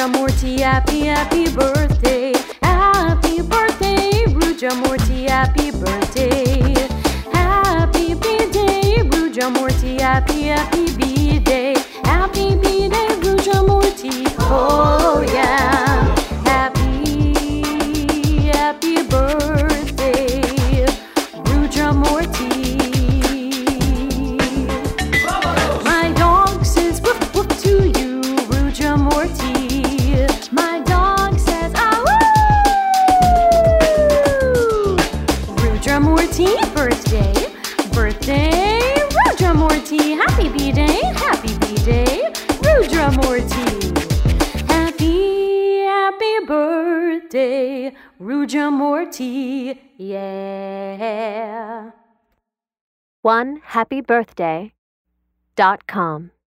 Morty, happy, happy birthday. Happy birthday, Ruja Morty, happy birthday. Happy B-Day, Ruja Morty, happy, happy B-Day. Happy B-Day, Ruja Morty, oh yeah. Happy, happy birthday, Ruja Morty. My dog says woof woof to you, Ruja Morty. My dog says ah woo. Ruja Morty, birthday, birthday, Ruja Morty. Happy B-Day, happy B-Day, Ruja Morty. Happy, happy birthday, Ruja Morty, yeah. OneHappyBirthday.com